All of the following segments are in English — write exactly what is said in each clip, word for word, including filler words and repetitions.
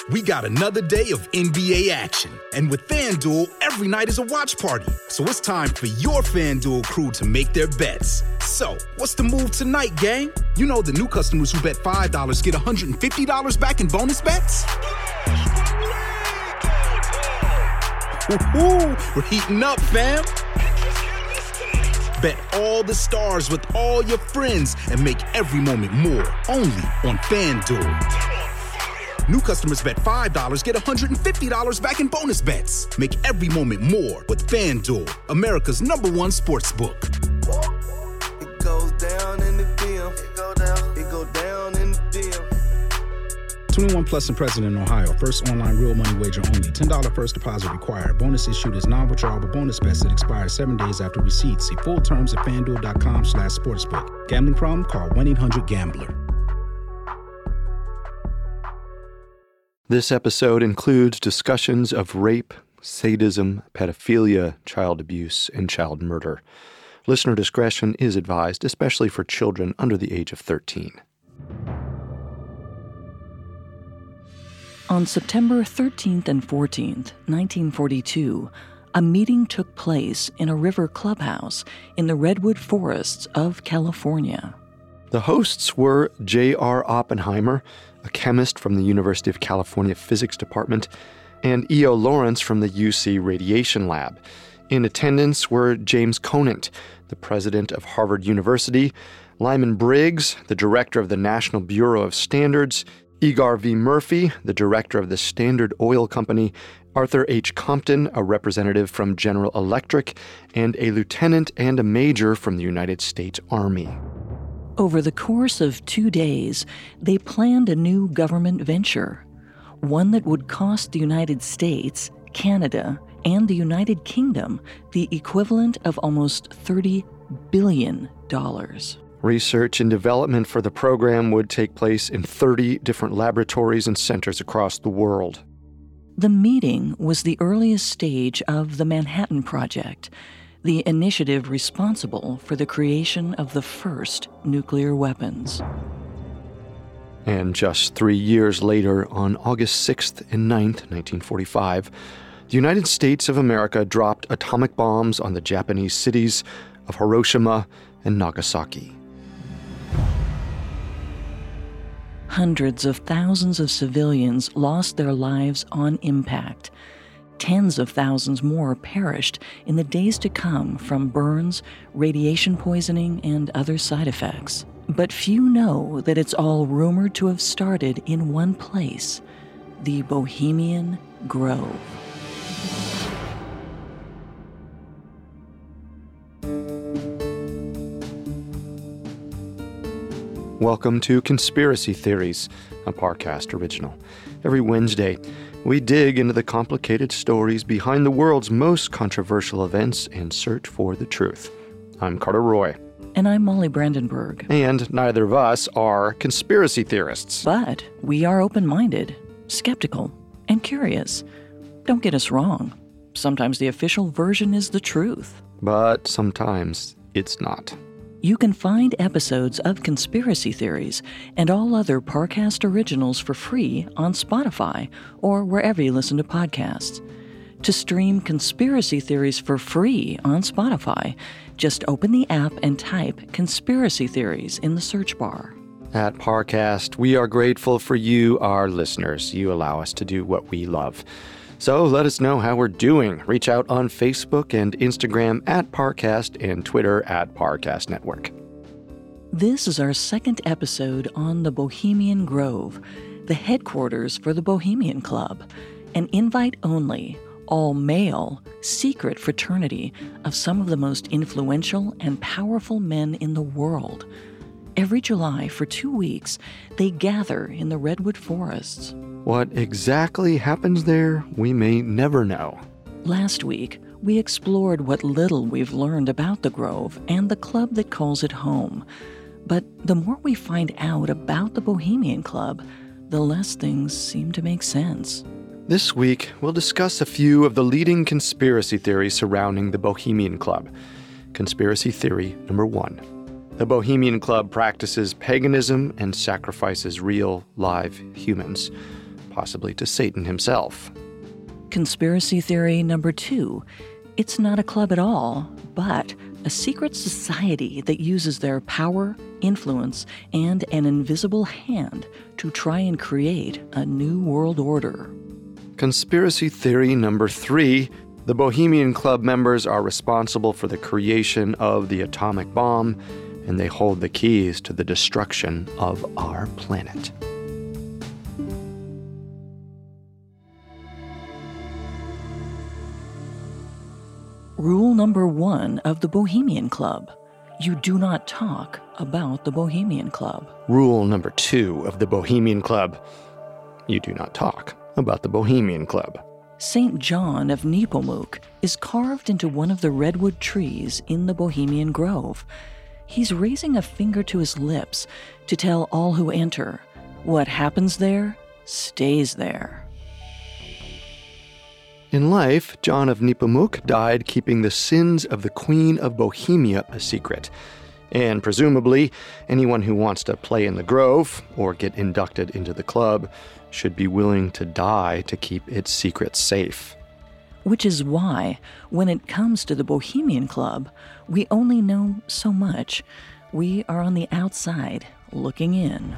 We got another day of N B A action. And with FanDuel, every night is a watch party. So it's time for your FanDuel crew to make their bets. So, what's the move tonight, gang? You know the new customers who bet five dollars get one hundred fifty dollars back in bonus bets? Woo-hoo, we're heating up, fam. Bet all the stars with all your friends and make every moment more. Only on FanDuel. New customers bet five dollars, get one hundred fifty dollars back in bonus bets. Make every moment more with FanDuel, America's number one sports book. It goes down in the D M. It go down. It go down in the D M. twenty-one plus and present in Ohio. First online real money wager only. ten dollars first deposit required. Bonus issued as non-withdrawable bonus bets that expire seven days after receipt. See full terms at FanDuel.com slash sportsbook. Gambling problem? Call one eight hundred gambler. This episode includes discussions of rape, sadism, pedophilia, child abuse, and child murder. Listener discretion is advised, especially for children under the age of thirteen. On September thirteenth and fourteenth, nineteen forty-two, a meeting took place in a river clubhouse in the redwood forests of California. The hosts were J R Oppenheimer, a chemist from the University of California Physics Department, and E O Lawrence from the U C Radiation Lab. In attendance were James Conant, the president of Harvard University, Lyman Briggs, the director of the National Bureau of Standards, Egar V. Murphy, the director of the Standard Oil Company, Arthur H. Compton, a representative from General Electric, and a lieutenant and a major from the United States Army. Over the course of two days, they planned a new government venture, one that would cost the United States, Canada, and the United Kingdom the equivalent of almost thirty billion dollars. Research and development for the program would take place in thirty different laboratories and centers across the world. The meeting was the earliest stage of the Manhattan Project, the initiative responsible for the creation of the first nuclear weapons. And just three years later, on August sixth and ninth, nineteen forty-five, the United States of America dropped atomic bombs on the Japanese cities of Hiroshima and Nagasaki. Hundreds of thousands of civilians lost their lives on impact. Tens of thousands more perished in the days to come from burns, radiation poisoning, and other side effects. But few know that it's all rumored to have started in one place, the Bohemian Grove. Welcome to Conspiracy Theories, a Parcast original. Every Wednesday, we dig into the complicated stories behind the world's most controversial events and search for the truth. I'm Carter Roy. And I'm Molly Brandenburg. And neither of us are conspiracy theorists. But we are open-minded, skeptical, and curious. Don't get us wrong. Sometimes the official version is the truth. But sometimes it's not. You can find episodes of Conspiracy Theories and all other Parcast originals for free on Spotify or wherever you listen to podcasts. To stream Conspiracy Theories for free on Spotify, just open the app and type Conspiracy Theories in the search bar. At Parcast, we are grateful for you, our listeners. You allow us to do what we love. So let us know how we're doing. Reach out on Facebook and Instagram at Parcast and Twitter at Parcast Network. This is our second episode on the Bohemian Grove, the headquarters for the Bohemian Club, an invite-only, all-male, secret fraternity of some of the most influential and powerful men in the world. Every July, for two weeks, they gather in the redwood forests. What exactly happens there, we may never know. Last week, we explored what little we've learned about the Grove and the club that calls it home. But the more we find out about the Bohemian Club, the less things seem to make sense. This week, we'll discuss a few of the leading conspiracy theories surrounding the Bohemian Club. Conspiracy theory number one. The Bohemian Club practices paganism and sacrifices real, live humans. possibly to Satan himself. Conspiracy theory number two. It's not a club at all, but a secret society that uses their power, influence, and an invisible hand to try and create a new world order. Conspiracy theory number three. The Bohemian Club members are responsible for the creation of the atomic bomb, and they hold the keys to the destruction of our planet. Rule number one of the Bohemian Club. You do not talk about the Bohemian Club. Rule number two of the Bohemian Club. You do not talk about the Bohemian Club. Saint John of Nepomuk is carved into one of the redwood trees in the Bohemian Grove. He's raising a finger to his lips to tell all who enter, what happens there stays there. In life, John of Nepomuk died keeping the sins of the Queen of Bohemia a secret. And presumably, anyone who wants to play in the Grove or get inducted into the club should be willing to die to keep its secret safe. Which is why, when it comes to the Bohemian Club, we only know so much. We are on the outside, looking in.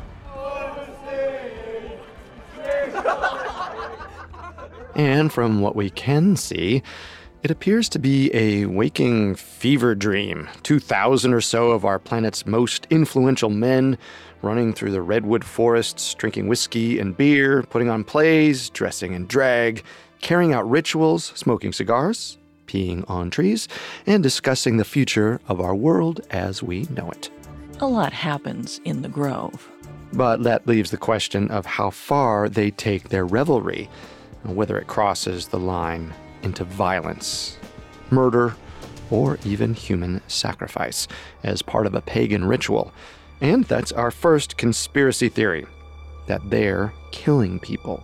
And from what we can see, it appears to be a waking fever dream. two thousand or so of our planet's most influential men running through the redwood forests, drinking whiskey and beer, putting on plays, dressing in drag, carrying out rituals, smoking cigars, peeing on trees, and discussing the future of our world as we know it. A lot happens in the Grove. But that leaves the question of how far they take their revelry, and whether it crosses the line into violence, murder, or even human sacrifice as part of a pagan ritual. And that's our first conspiracy theory, that they're killing people.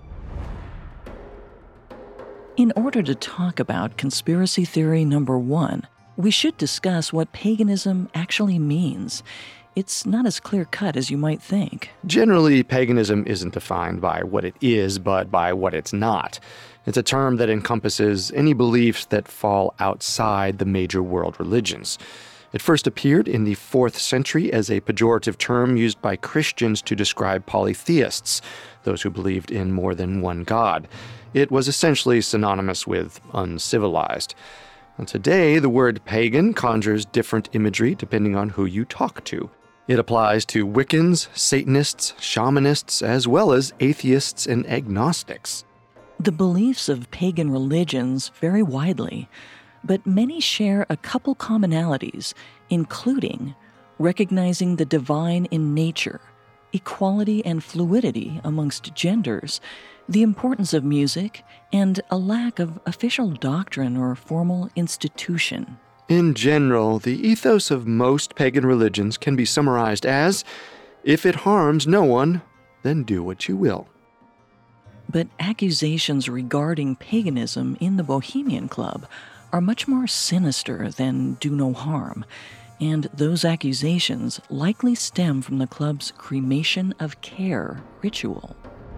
In order to talk about conspiracy theory number one, we should discuss what paganism actually means. It's not as clear-cut as you might think. Generally, paganism isn't defined by what it is, but by what it's not. It's a term that encompasses any beliefs that fall outside the major world religions. It first appeared in the fourth century as a pejorative term used by Christians to describe polytheists, those who believed in more than one god. It was essentially synonymous with uncivilized. And today, the word pagan conjures different imagery depending on who you talk to. It applies to Wiccans, Satanists, shamanists, as well as atheists and agnostics. The beliefs of pagan religions vary widely, but many share a couple commonalities, including recognizing the divine in nature, equality and fluidity amongst genders, the importance of music, and a lack of official doctrine or formal institution. In general, the ethos of most pagan religions can be summarized as, if it harms no one, then do what you will. But accusations regarding paganism in the Bohemian Club are much more sinister than do no harm, and those accusations likely stem from the club's cremation of care ritual.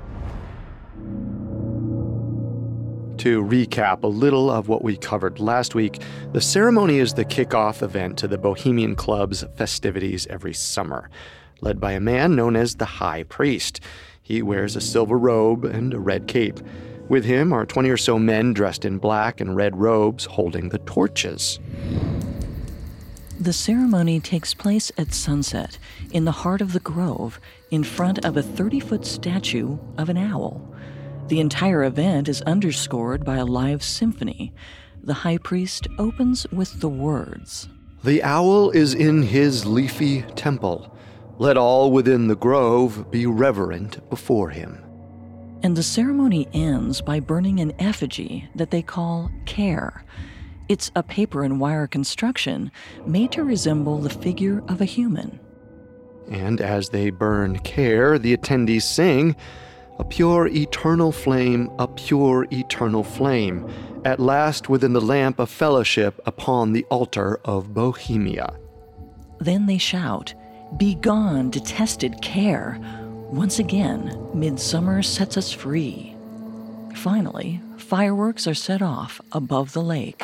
To recap a little of what we covered last week, the ceremony is the kickoff event to the Bohemian Club's festivities every summer, led by a man known as the High Priest. He wears a silver robe and a red cape. With him are twenty or so men dressed in black and red robes holding the torches. The ceremony takes place at sunset in the heart of the grove, in front of a thirty-foot statue of an owl. The entire event is underscored by a live symphony. The high priest opens with the words, "The owl is in his leafy temple. Let all within the grove be reverent before him." And the ceremony ends by burning an effigy that they call Care. It's a paper and wire construction made to resemble the figure of a human. And as they burn Care, the attendees sing, "A pure eternal flame, a pure eternal flame, at last within the lamp of fellowship upon the altar of Bohemia." Then they shout, "Begone, detested Care! Once again, midsummer sets us free. Finally, fireworks are set off above the lake.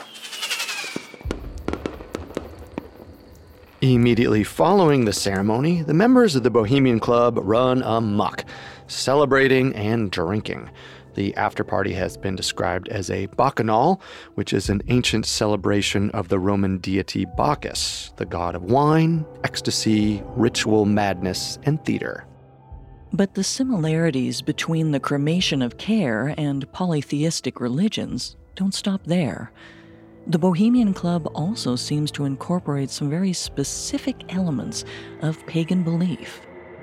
Immediately following the ceremony, the members of the Bohemian Club run amok, celebrating and drinking. The after-party has been described as a bacchanal, which is an ancient celebration of the Roman deity Bacchus, the god of wine, ecstasy, ritual madness, and theater. But the similarities between the cremation of care and polytheistic religions don't stop there. The Bohemian Club also seems to incorporate some very specific elements of pagan belief.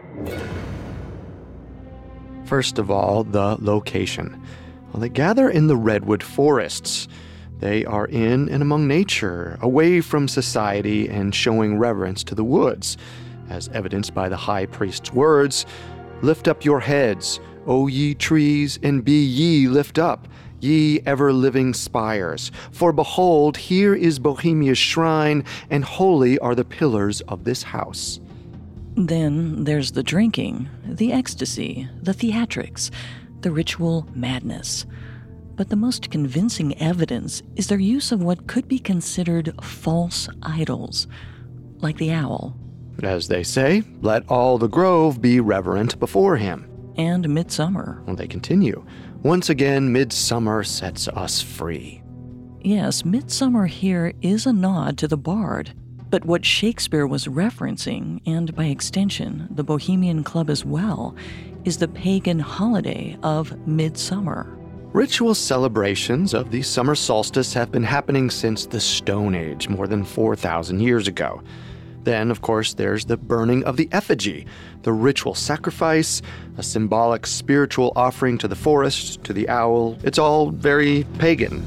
First of all, the location. Well, they gather in the redwood forests. They are in and among nature, away from society and showing reverence to the woods, as evidenced by the high priest's words, "Lift up your heads, O ye trees, and be ye lift up, ye ever-living spires. For behold, here is Bohemia's shrine, and holy are the pillars of this house." Then there's the drinking, the ecstasy, the theatrics, the ritual madness. But the most convincing evidence is their use of what could be considered false idols, like the owl. As they say, let all the grove be reverent before him. And midsummer. Well, they continue. Once again, midsummer sets us free. Yes, midsummer here is a nod to the bard. But what Shakespeare was referencing, and by extension, the Bohemian Club as well, is the pagan holiday of midsummer. Ritual celebrations of the summer solstice have been happening since the Stone Age, more than four thousand years ago. Then, of course, there's the burning of the effigy, the ritual sacrifice, a symbolic spiritual offering to the forest, to the owl. It's all very pagan.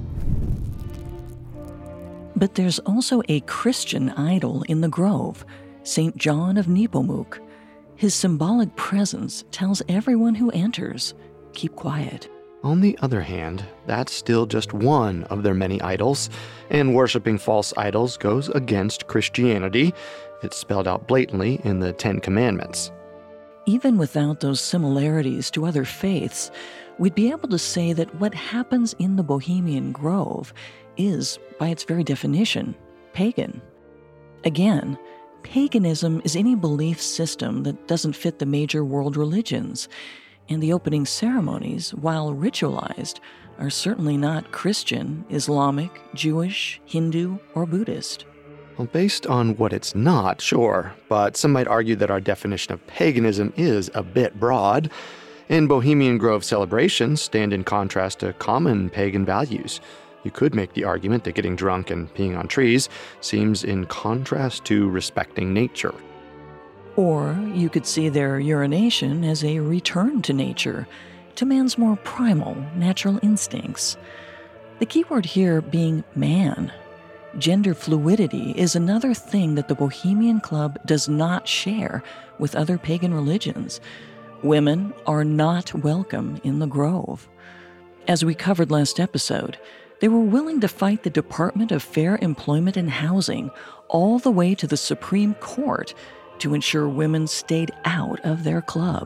But there's also a Christian idol in the grove, Saint John of Nepomuk. His symbolic presence tells everyone who enters, keep quiet. On the other hand, that's still just one of their many idols, and worshiping false idols goes against Christianity. It's spelled out blatantly in the Ten Commandments. Even without those similarities to other faiths, we'd be able to say that what happens in the Bohemian Grove is, by its very definition, pagan. Again, paganism is any belief system that doesn't fit the major world religions, and the opening ceremonies, while ritualized, are certainly not Christian, Islamic, Jewish, Hindu, or Buddhist. Well, based on what it's not, sure, but some might argue that our definition of paganism is a bit broad, and Bohemian Grove celebrations stand in contrast to common pagan values. You could make the argument that getting drunk and peeing on trees seems in contrast to respecting nature. Or you could see their urination as a return to nature, to man's more primal, natural instincts. The key word here being man. Gender fluidity is another thing that the Bohemian Club does not share with other pagan religions. Women are not welcome in the Grove. As we covered last episode, they were willing to fight the Department of Fair Employment and Housing all the way to the Supreme Court to ensure women stayed out of their club.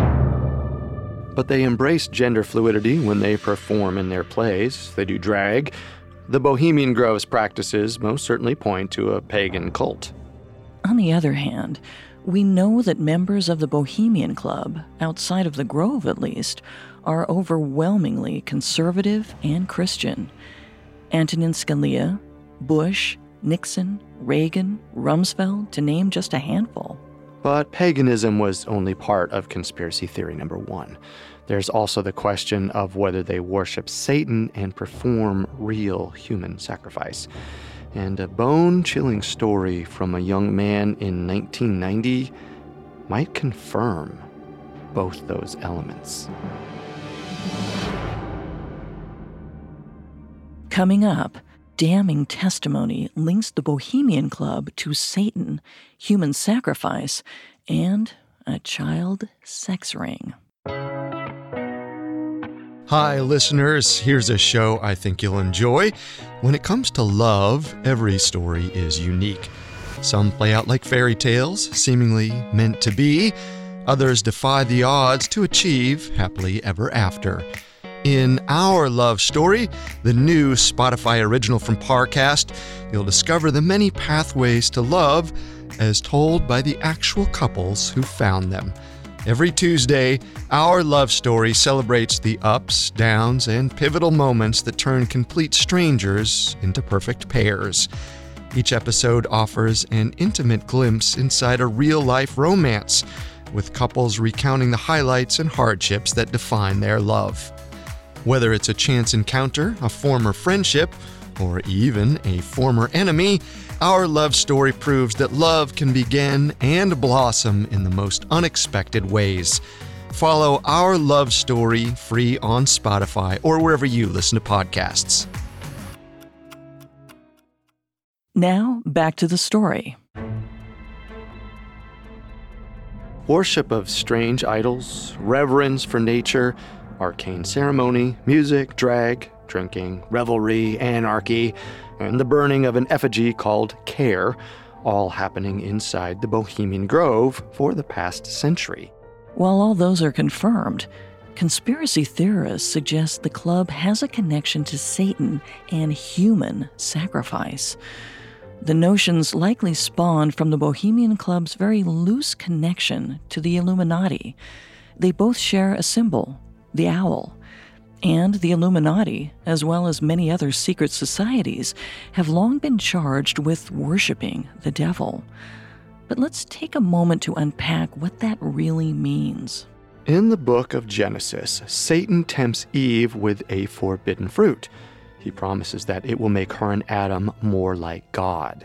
But they embrace gender fluidity when they perform in their plays. They do drag. The Bohemian Grove's practices most certainly point to a pagan cult. On the other hand, we know that members of the Bohemian Club, outside of the Grove at least, are overwhelmingly conservative and Christian. Antonin Scalia, Bush, Nixon, Reagan, Rumsfeld, to name just a handful. But paganism was only part of conspiracy theory number one. There's also the question of whether they worship Satan and perform real human sacrifice. And a bone-chilling story from a young man in nineteen ninety might confirm both those elements. Coming up, damning testimony links the Bohemian Club to Satan, human sacrifice, and a child sex ring. Hi, listeners. Here's a show I think you'll enjoy. When it comes to love, every story is unique. Some play out like fairy tales, seemingly meant to be. Others defy the odds to achieve happily ever after. In Our Love Story, the new Spotify original from Parcast, you'll discover the many pathways to love as told by the actual couples who found them. Every Tuesday, Our Love Story celebrates the ups, downs, and pivotal moments that turn complete strangers into perfect pairs. Each episode offers an intimate glimpse inside a real-life romance, with couples recounting the highlights and hardships that define their love. Whether it's a chance encounter, a former friendship, or even a former enemy, Our Love Story proves that love can begin and blossom in the most unexpected ways. Follow Our Love Story free on Spotify or wherever you listen to podcasts. Now, back to the story. Worship of strange idols, reverence for nature, arcane ceremony, music, drag, drinking, revelry, anarchy, and the burning of an effigy called Care, all happening inside the Bohemian Grove for the past century. While all those are confirmed, conspiracy theorists suggest the club has a connection to Satan and human sacrifice. The notions likely spawned from the Bohemian Club's very loose connection to the Illuminati. They both share a symbol, the owl. And the Illuminati, as well as many other secret societies, have long been charged with worshiping the devil. But let's take a moment to unpack what that really means. In the book of Genesis, Satan tempts Eve with a forbidden fruit. He promises that it will make her and Adam more like God.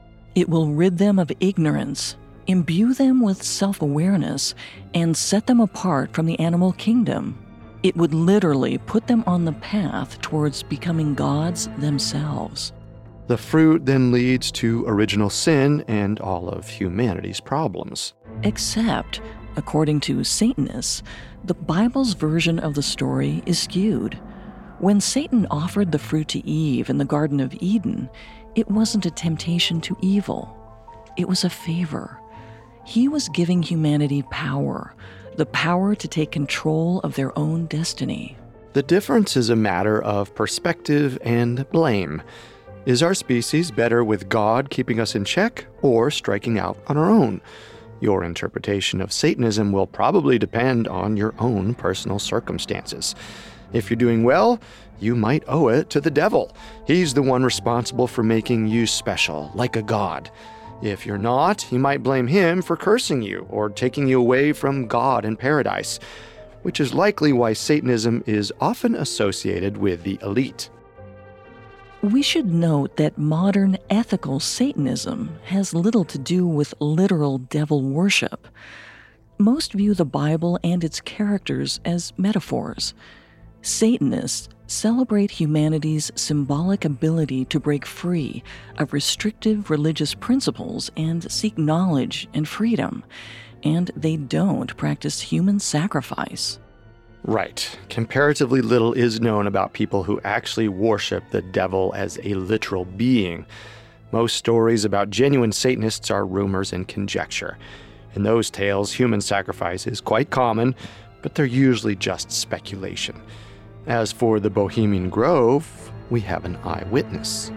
It will rid them of ignorance, imbue them with self-awareness, and set them apart from the animal kingdom. It would literally put them on the path towards becoming gods themselves. The fruit then leads to original sin and all of humanity's problems. Except, according to Satanists, the Bible's version of the story is skewed. When Satan offered the fruit to Eve in the Garden of Eden, it wasn't a temptation to evil. It was a favor. He was giving humanity power, the power to take control of their own destiny. The difference is a matter of perspective and blame. Is our species better with God keeping us in check or striking out on our own? Your interpretation of Satanism will probably depend on your own personal circumstances. If you're doing well, you might owe it to the devil. He's the one responsible for making you special, like a god. If you're not, you might blame him for cursing you or taking you away from God and paradise, which is likely why Satanism is often associated with the elite. We should note that modern ethical Satanism has little to do with literal devil worship. Most view the Bible and its characters as metaphors. Satanists celebrate humanity's symbolic ability to break free of restrictive religious principles and seek knowledge and freedom, and they don't practice human sacrifice. Right. Comparatively little is known about people who actually worship the devil as a literal being. Most stories about genuine Satanists are rumors and conjecture. In those tales, human sacrifice is quite common, but they're usually just speculation. As for the Bohemian Grove, we have an eyewitness.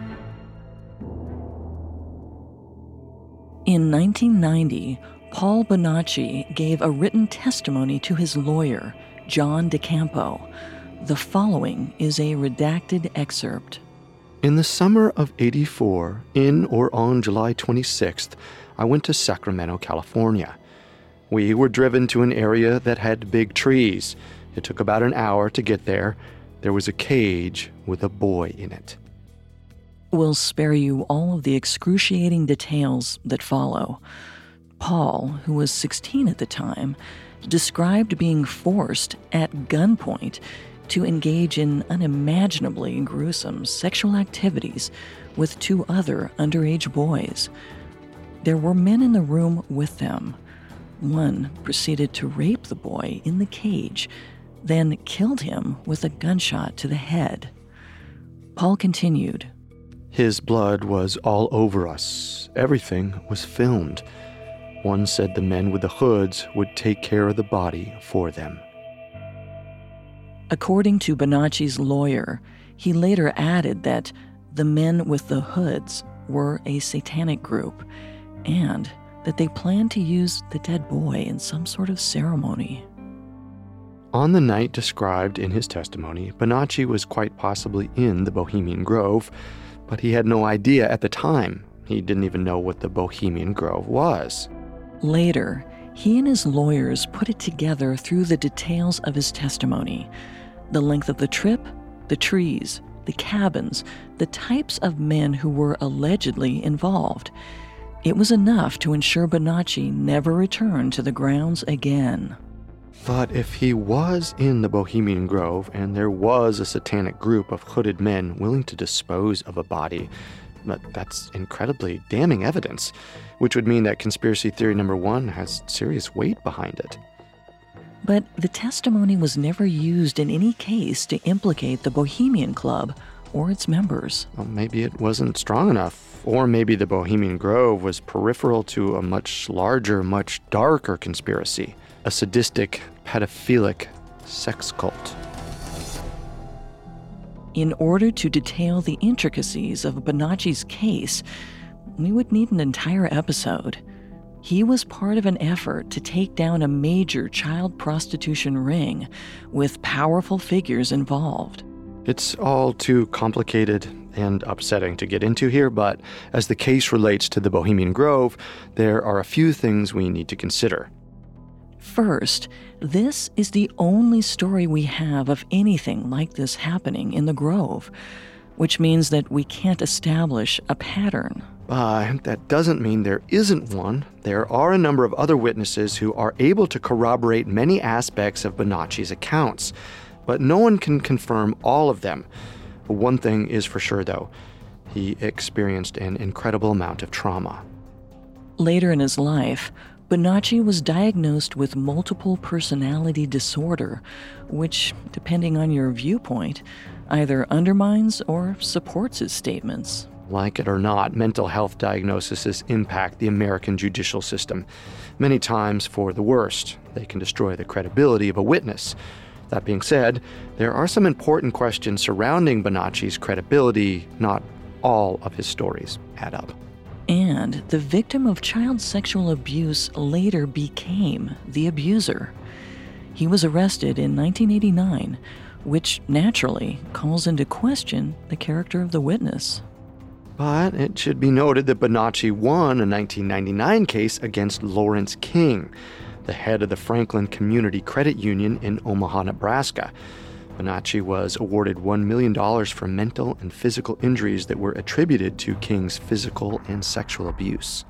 In nineteen ninety, Paul Bonacci gave a written testimony to his lawyer, John DeCampo. The following is a redacted excerpt. In the summer of eighty-four, in or on July twenty-sixth, I went to Sacramento, California. We were driven to an area that had big trees. It took about an hour to get there. There was a cage with a boy in it. We'll spare you all of the excruciating details that follow. Paul, who was sixteen at the time, described being forced at gunpoint to engage in unimaginably gruesome sexual activities with two other underage boys. There were men in the room with them. One proceeded to rape the boy in the cage, then killed him with a gunshot to the head. Paul continued, His blood was all over us. Everything was filmed. One said the men with the hoods would take care of the body for them. According to Bonacci's lawyer, he later added that the men with the hoods were a satanic group and that they planned to use the dead boy in some sort of ceremony. On the night described in his testimony, Bonacci was quite possibly in the Bohemian Grove, but he had no idea at the time. He didn't even know what the Bohemian Grove was. Later, he and his lawyers put it together through the details of his testimony: the length of the trip, the trees, the cabins, the types of men who were allegedly involved. It was enough to ensure Bonacci never returned to the grounds again. But if he was in the Bohemian Grove and there was a satanic group of hooded men willing to dispose of a body, that's incredibly damning evidence, which would mean that conspiracy theory number one has serious weight behind it. But the testimony was never used in any case to implicate the Bohemian Club or its members. Well, maybe it wasn't strong enough, or maybe the Bohemian Grove was peripheral to a much larger, much darker conspiracy, a sadistic, pedophilic sex cult. In order to detail the intricacies of Bonacci's case, we would need an entire episode. He was part of an effort to take down a major child prostitution ring with powerful figures involved. It's all too complicated and upsetting to get into here, but as the case relates to the Bohemian Grove, there are a few things we need to consider. First, this is the only story we have of anything like this happening in the Grove, which means that we can't establish a pattern. But that doesn't mean there isn't one. There are a number of other witnesses who are able to corroborate many aspects of Bonacci's accounts, but no one can confirm all of them. One thing is for sure, though. He experienced an incredible amount of trauma. Later in his life, Bonacci was diagnosed with multiple personality disorder, which, depending on your viewpoint, either undermines or supports his statements. Like it or not, mental health diagnoses impact the American judicial system. Many times for the worst. They can destroy the credibility of a witness. That being said, there are some important questions surrounding Bonacci's credibility. Not all of his stories add up. And the victim of child sexual abuse later became the abuser. He was arrested in nineteen eighty-nine, which naturally calls into question the character of the witness. But it should be noted that Bonacci won a nineteen ninety-nine case against Lawrence King, the head of the Franklin Community Credit Union in Omaha, Nebraska. Bonacci was awarded one million dollars for mental and physical injuries that were attributed to King's physical and sexual abuse.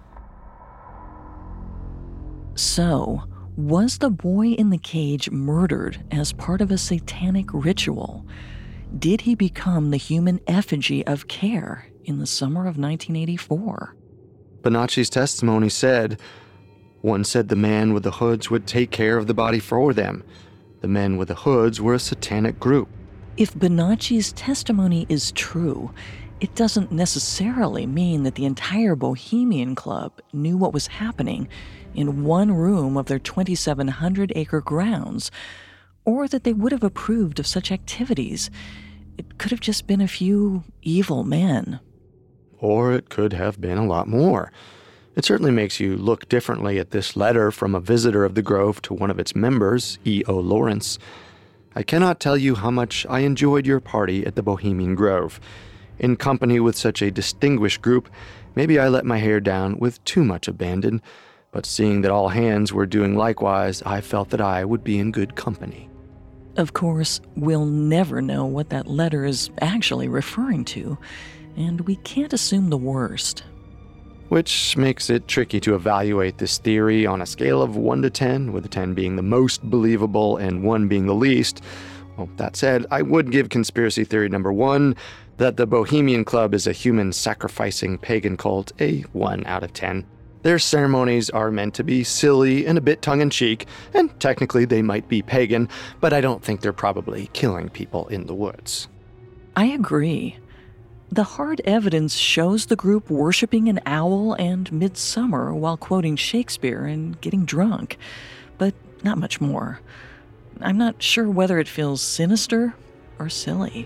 So, was the boy in the cage murdered as part of a satanic ritual? Did he become the human effigy of care in the summer of nineteen eighty-four? Bonacci's testimony said, one said the man with the hoods would take care of the body for them. The men with the hoods were a satanic group. If Bonacci's testimony is true, it doesn't necessarily mean that the entire Bohemian Club knew what was happening in one room of their twenty-seven hundred acre grounds, or that they would have approved of such activities. It could have just been a few evil men. Or it could have been a lot more. It certainly makes you look differently at this letter from a visitor of the Grove to one of its members, E O Lawrence. I cannot tell you how much I enjoyed your party at the Bohemian Grove. In company with such a distinguished group, maybe I let my hair down with too much abandon, but seeing that all hands were doing likewise, I felt that I would be in good company. Of course, we'll never know what that letter is actually referring to, and we can't assume the worst. Which makes it tricky to evaluate this theory on a scale of one to ten, with ten being the most believable and one being the least. Well, that said, I would give conspiracy theory number one, that the Bohemian Club is a human-sacrificing pagan cult, a one out of ten. Their ceremonies are meant to be silly and a bit tongue-in-cheek, and technically they might be pagan, but I don't think they're probably killing people in the woods. I agree. The hard evidence shows the group worshiping an owl and midsummer while quoting Shakespeare and getting drunk, but not much more. I'm not sure whether it feels sinister or silly.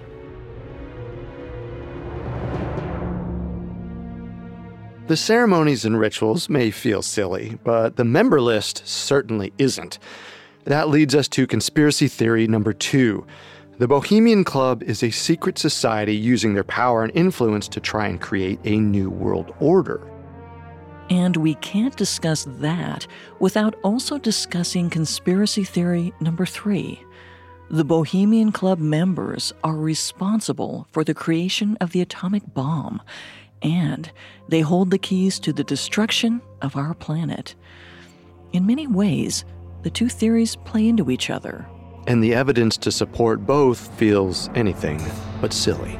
The ceremonies and rituals may feel silly, but the member list certainly isn't. That leads us to conspiracy theory number two. The Bohemian Club is a secret society using their power and influence to try and create a new world order. And we can't discuss that without also discussing conspiracy theory number three. The Bohemian Club members are responsible for the creation of the atomic bomb, and they hold the keys to the destruction of our planet. In many ways, the two theories play into each other. And the evidence to support both feels anything but silly.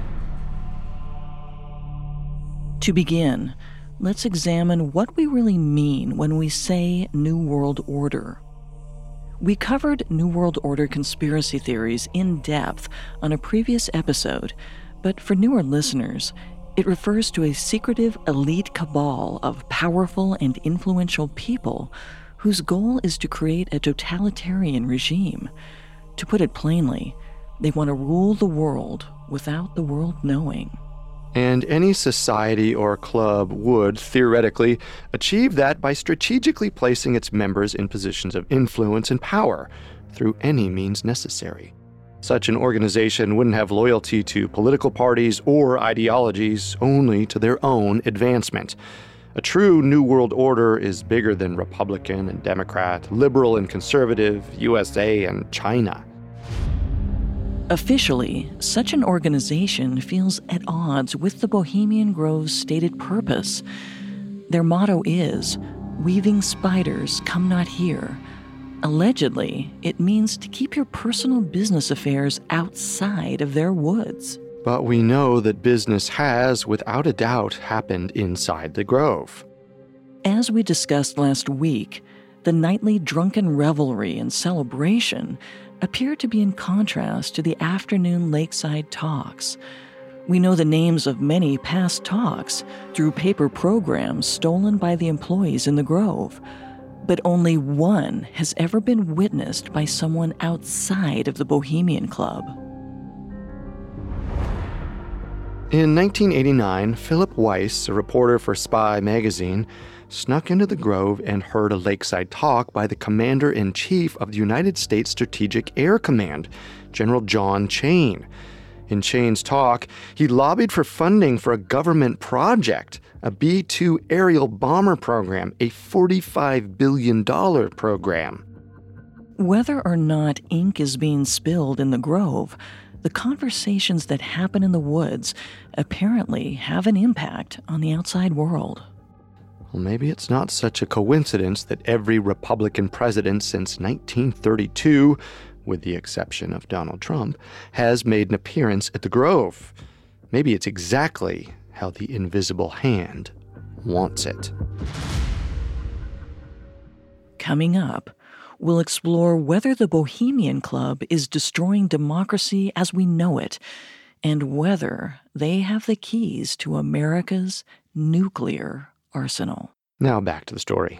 To begin, let's examine what we really mean when we say New World Order. We covered New World Order conspiracy theories in depth on a previous episode, but for newer listeners, it refers to a secretive elite cabal of powerful and influential people whose goal is to create a totalitarian regime. To put it plainly, they want to rule the world without the world knowing. And any society or club would, theoretically, achieve that by strategically placing its members in positions of influence and power through any means necessary. Such an organization wouldn't have loyalty to political parties or ideologies, only to their own advancement. A true New World Order is bigger than Republican and Democrat, liberal and conservative, U S A and China. Officially, such an organization feels at odds with the Bohemian Grove's stated purpose. Their motto is, "Weaving spiders come not here." Allegedly, it means to keep your personal business affairs outside of their woods. But we know that business has, without a doubt, happened inside the Grove. As we discussed last week, the nightly drunken revelry and celebration appear to be in contrast to the afternoon lakeside talks. We know the names of many past talks through paper programs stolen by the employees in the Grove, but only one has ever been witnessed by someone outside of the Bohemian Club. In nineteen eighty-nine, Philip Weiss, a reporter for Spy magazine, snuck into the Grove and heard a lakeside talk by the Commander-in-Chief of the United States Strategic Air Command, General John Chayne. In Chayne's talk, he lobbied for funding for a government project, a B two aerial bomber program, a forty-five billion dollars program. Whether or not ink is being spilled in the Grove, the conversations that happen in the woods apparently have an impact on the outside world. Well, maybe it's not such a coincidence that every Republican president since nineteen thirty-two, with the exception of Donald Trump, has made an appearance at the Grove. Maybe it's exactly how the invisible hand wants it. Coming up, we'll explore whether the Bohemian Club is destroying democracy as we know it, and whether they have the keys to America's nuclear arsenal. Now back to the story.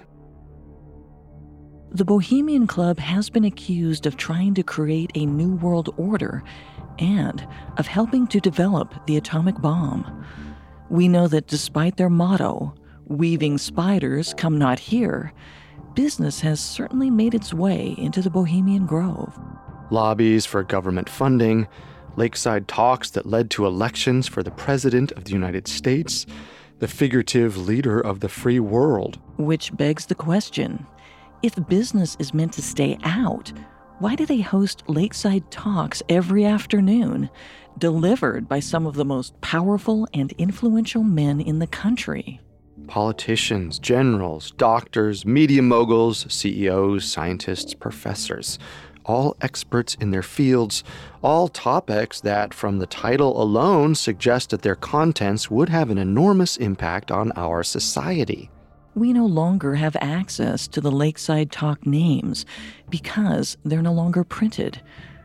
The Bohemian Club has been accused of trying to create a new world order and of helping to develop the atomic bomb. We know that despite their motto, "Weaving spiders come not here," business has certainly made its way into the Bohemian Grove. Lobbies for government funding, lakeside talks that led to elections for the President of the United States, the figurative leader of the free world. Which begs the question, if business is meant to stay out, why do they host lakeside talks every afternoon, delivered by some of the most powerful and influential men in the country? Politicians, generals, doctors, media moguls, C E Os, scientists, professors, all experts in their fields, all topics that, from the title alone, suggest that their contents would have an enormous impact on our society. We no longer have access to the Lakeside Talk names because they're no longer printed.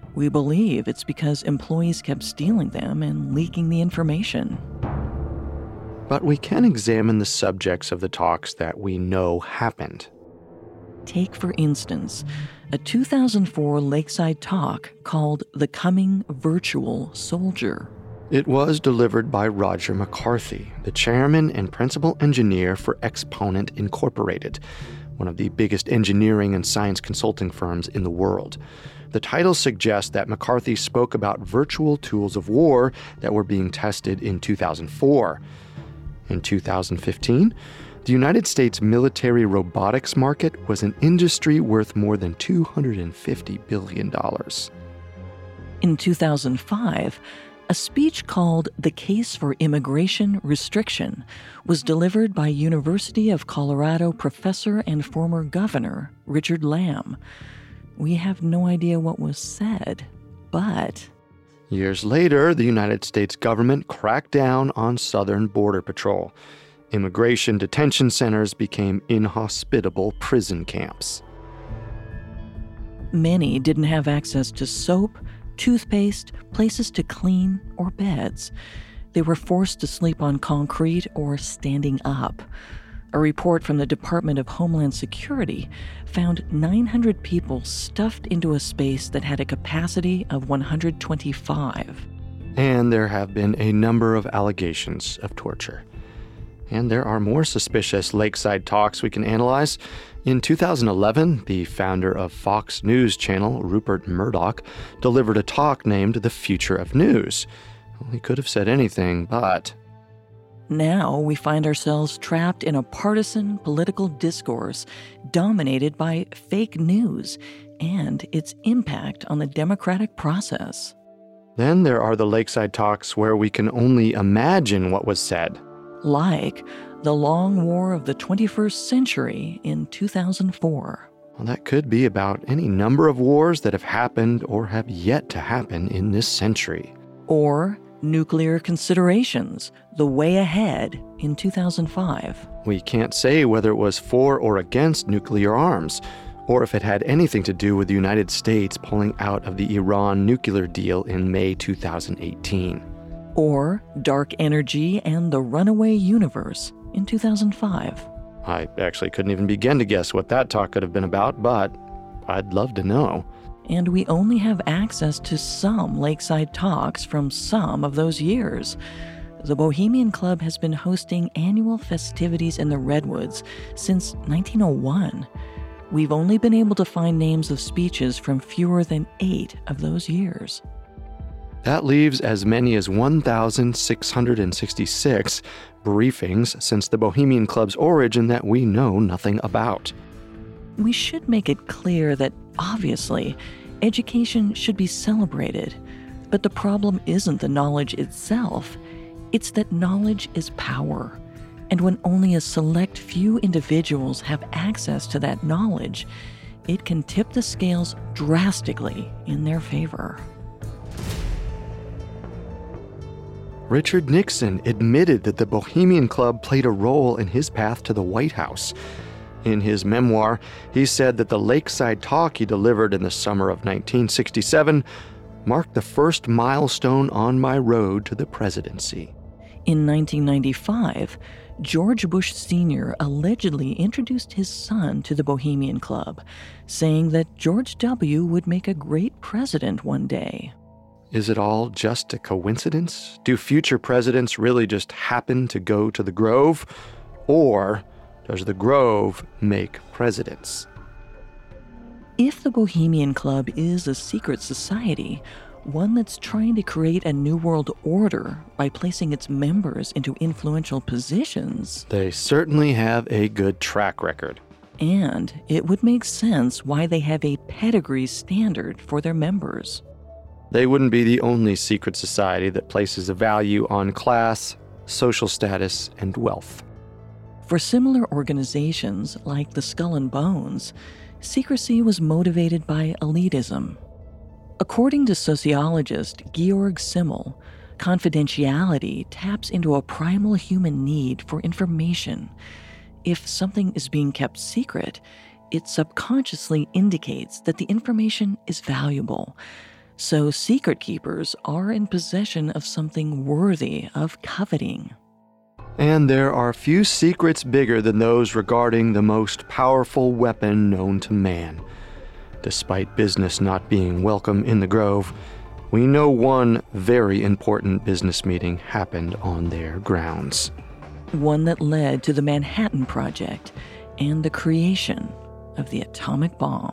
We believe it's because employees kept stealing them and leaking the information. But we can examine the subjects of the talks that we know happened. Take, for instance, a two thousand four Lakeside talk called The Coming Virtual Soldier. It was delivered by Roger McCarthy, the chairman and principal engineer for Exponent Incorporated, one of the biggest engineering and science consulting firms in the world. The title suggests that McCarthy spoke about virtual tools of war that were being tested in two thousand four. In two thousand fifteen, the United States military robotics market was an industry worth more than two hundred fifty billion dollars. In two thousand five, a speech called The Case for Immigration Restriction was delivered by University of Colorado professor and former governor Richard Lamb. We have no idea what was said, but... Years later, the United States government cracked down on Southern Border Patrol. Immigration detention centers became inhospitable prison camps. Many didn't have access to soap, toothpaste, places to clean, or beds. They were forced to sleep on concrete or standing up. A report from the Department of Homeland Security found nine hundred people stuffed into a space that had a capacity of one hundred twenty-five. And there have been a number of allegations of torture. And there are more suspicious Lakeside talks we can analyze. In two thousand eleven, the founder of Fox News Channel, Rupert Murdoch, delivered a talk named The Future of News. Well, he could have said anything, but... Now we find ourselves trapped in a partisan political discourse dominated by fake news and its impact on the democratic process. Then there are the Lakeside talks where we can only imagine what was said. Like the long war of the twenty-first century in two thousand four. Well, that could be about any number of wars that have happened or have yet to happen in this century. Or nuclear considerations, the way ahead in two thousand five. We can't say whether it was for or against nuclear arms, or if it had anything to do with the United States pulling out of the Iran nuclear deal in May two thousand eighteen. Or dark energy and the runaway universe in two thousand five. I actually couldn't even begin to guess what that talk could have been about, but I'd love to know. And we only have access to some Lakeside talks from some of those years. The Bohemian Club has been hosting annual festivities in the Redwoods since nineteen oh one. We've only been able to find names of speeches from fewer than eight of those years. That leaves as many as one thousand six hundred sixty-six briefings since the Bohemian Club's origin that we know nothing about. We should make it clear that, obviously, education should be celebrated, but the problem isn't the knowledge itself. It's that knowledge is power, and when only a select few individuals have access to that knowledge, it can tip the scales drastically in their favor. Richard Nixon admitted that the Bohemian Club played a role in his path to the White House. In his memoir, he said that the Lakeside talk he delivered in the summer of nineteen sixty-seven marked the first milestone on my road to the presidency. In nineteen ninety-five, George Bush Senior allegedly introduced his son to the Bohemian Club, saying that George W. would make a great president one day. Is it all just a coincidence? Do future presidents really just happen to go to the Grove? Or does the Grove make presidents? If the Bohemian Club is a secret society, one that's trying to create a new world order by placing its members into influential positions, they certainly have a good track record. And it would make sense why they have a pedigree standard for their members. They wouldn't be the only secret society that places a value on class, social status, and wealth. For similar organizations like the Skull and Bones, secrecy was motivated by elitism. According to sociologist Georg Simmel, confidentiality taps into a primal human need for information. If something is being kept secret, it subconsciously indicates that the information is valuable. So secret keepers are in possession of something worthy of coveting. And there are few secrets bigger than those regarding the most powerful weapon known to man. Despite business not being welcome in the Grove, we know one very important business meeting happened on their grounds. One that led to the Manhattan Project and the creation of the atomic bomb.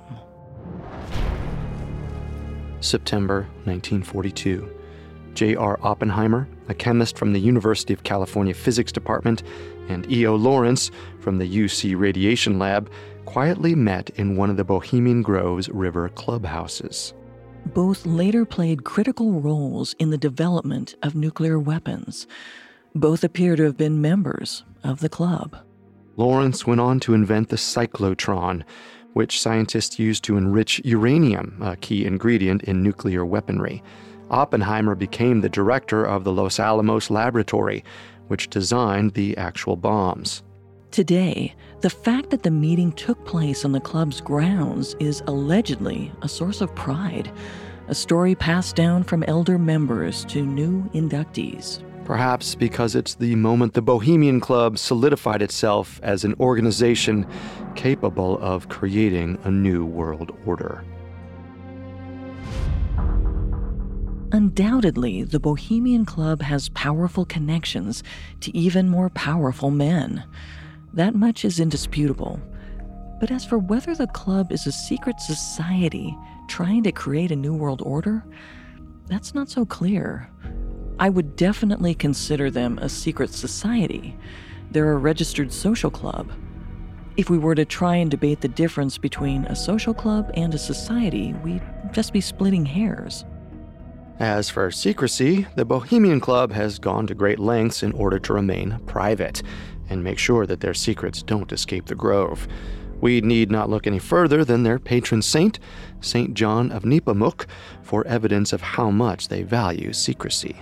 September nineteen forty-two. J R Oppenheimer, a chemist from the University of California Physics Department, and E O Lawrence from the U C Radiation Lab quietly met in one of the Bohemian Grove's river clubhouses. Both later played critical roles in the development of nuclear weapons. Both appear to have been members of the club. Lawrence went on to invent the cyclotron, which scientists use to enrich uranium, a key ingredient in nuclear weaponry. Oppenheimer became the director of the Los Alamos Laboratory, which designed the actual bombs. Today, the fact that the meeting took place on the club's grounds is allegedly a source of pride, a story passed down from elder members to new inductees. Perhaps because it's the moment the Bohemian Club solidified itself as an organization capable of creating a new world order. Undoubtedly, the Bohemian Club has powerful connections to even more powerful men. That much is indisputable. But as for whether the club is a secret society trying to create a new world order, that's not so clear. I would definitely consider them a secret society. They're a registered social club. If we were to try and debate the difference between a social club and a society, we'd just be splitting hairs. As for secrecy, the Bohemian Club has gone to great lengths in order to remain private and make sure that their secrets don't escape the Grove. We need not look any further than their patron saint, Saint John of Nepomuk, for evidence of how much they value secrecy.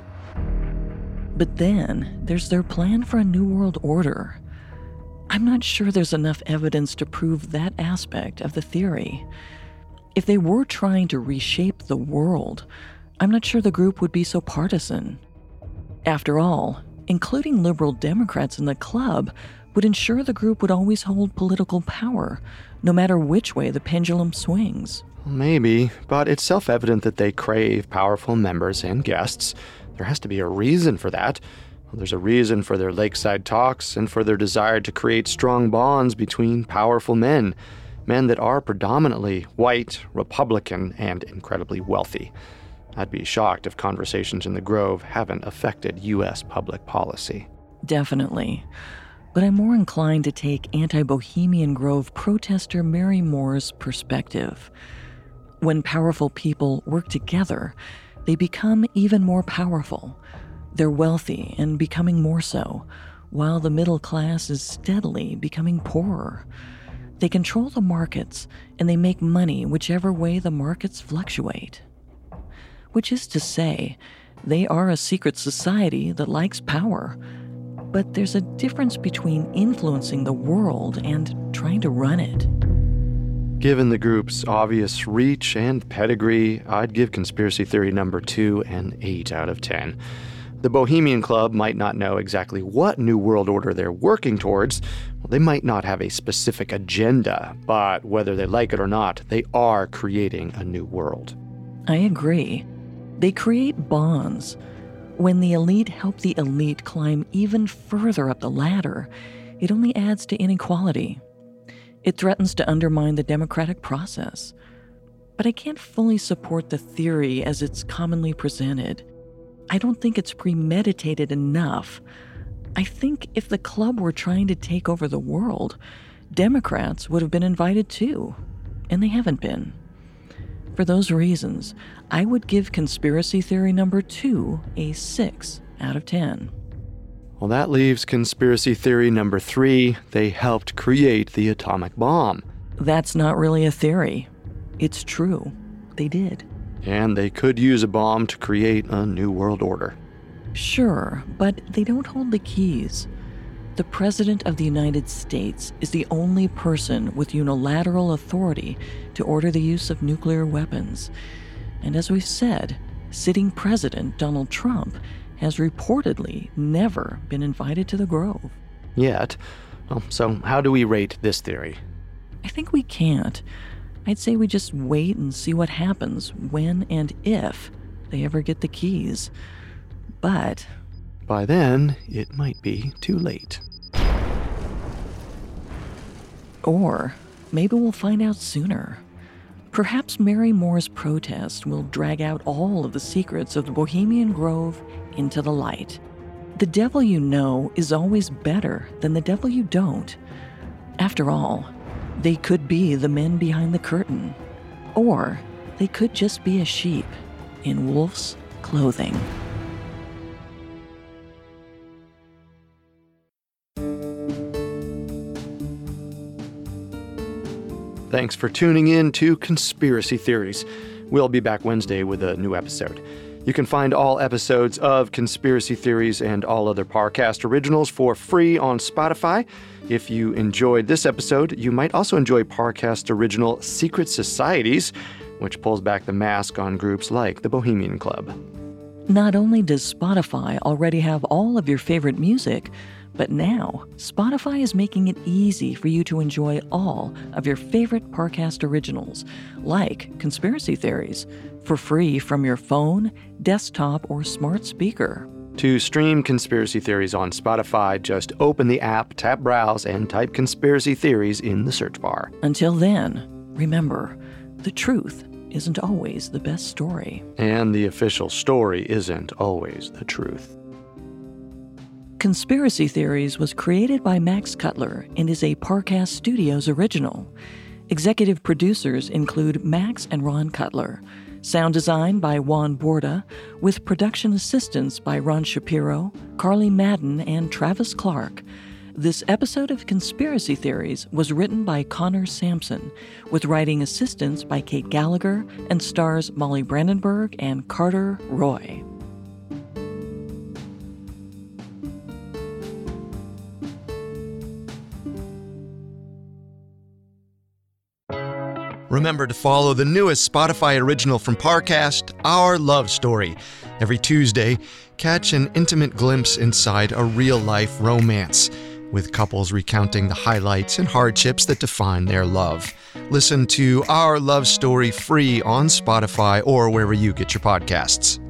But then there's their plan for a new world order. I'm not sure there's enough evidence to prove that aspect of the theory. If they were trying to reshape the world, I'm not sure the group would be so partisan. After all, including liberal Democrats in the club would ensure the group would always hold political power, no matter which way the pendulum swings. Maybe, but it's self-evident that they crave powerful members and guests. There has to be a reason for that. There's a reason for their lakeside talks and for their desire to create strong bonds between powerful men, men that are predominantly white, Republican, and incredibly wealthy. I'd be shocked if conversations in the Grove haven't affected U S public policy. Definitely. But I'm more inclined to take anti-Bohemian Grove protester Mary Moore's perspective. When powerful people work together, they become even more powerful. They're wealthy and becoming more so, while the middle class is steadily becoming poorer. They control the markets, and they make money whichever way the markets fluctuate. Which is to say, they are a secret society that likes power. But there's a difference between influencing the world and trying to run it. Given the group's obvious reach and pedigree, I'd give conspiracy theory number two an eight out of ten. The Bohemian Club might not know exactly what new world order they're working towards. Well, they might not have a specific agenda, but whether they like it or not, they are creating a new world. I agree. They create bonds. When the elite help the elite climb even further up the ladder, it only adds to inequality. It threatens to undermine the democratic process. But I can't fully support the theory as it's commonly presented. I don't think it's premeditated enough. I think if the club were trying to take over the world, Democrats would have been invited too, and they haven't been. For those reasons, I would give conspiracy theory number two a six out of ten. Well, that leaves conspiracy theory number three. They helped create the atomic bomb. That's not really a theory. It's true. They did. And they could use a bomb to create a new world order. Sure, but they don't hold the keys. The President of the United States is the only person with unilateral authority to order the use of nuclear weapons. And as we've said, sitting President Donald Trump has reportedly never been invited to the Grove. Yet. Well, so how do we rate this theory? I think we can't. I'd say we just wait and see what happens when and if they ever get the keys. But by then, it might be too late. Or maybe we'll find out sooner. Perhaps Mary Moore's protest will drag out all of the secrets of the Bohemian Grove into the light. The devil you know is always better than the devil you don't. After all, they could be the men behind the curtain. Or they could just be a sheep in wolf's clothing. Thanks for tuning in to Conspiracy Theories. We'll be back Wednesday with a new episode. You can find all episodes of Conspiracy Theories and all other Parcast originals for free on Spotify. If you enjoyed this episode, you might also enjoy Parcast original Secret Societies, which pulls back the mask on groups like the Bohemian Club. Not only does Spotify already have all of your favorite music, but now, Spotify is making it easy for you to enjoy all of your favorite Parcast originals, like Conspiracy Theories, for free from your phone, desktop, or smart speaker. To stream Conspiracy Theories on Spotify, just open the app, tap Browse, and type Conspiracy Theories in the search bar. Until then, remember, the truth isn't always the best story. And the official story isn't always the truth. Conspiracy Theories was created by Max Cutler and is a Parcast Studios original. Executive producers include Max and Ron Cutler. Sound design by Juan Borda, with production assistance by Ron Shapiro, Carly Madden, and Travis Clark. This episode of Conspiracy Theories was written by Connor Sampson, with writing assistance by Kate Gallagher, and stars Molly Brandenburg and Carter Roy. Remember to follow the newest Spotify original from Parcast, Our Love Story. Every Tuesday, catch an intimate glimpse inside a real-life romance, with couples recounting the highlights and hardships that define their love. Listen to Our Love Story free on Spotify or wherever you get your podcasts.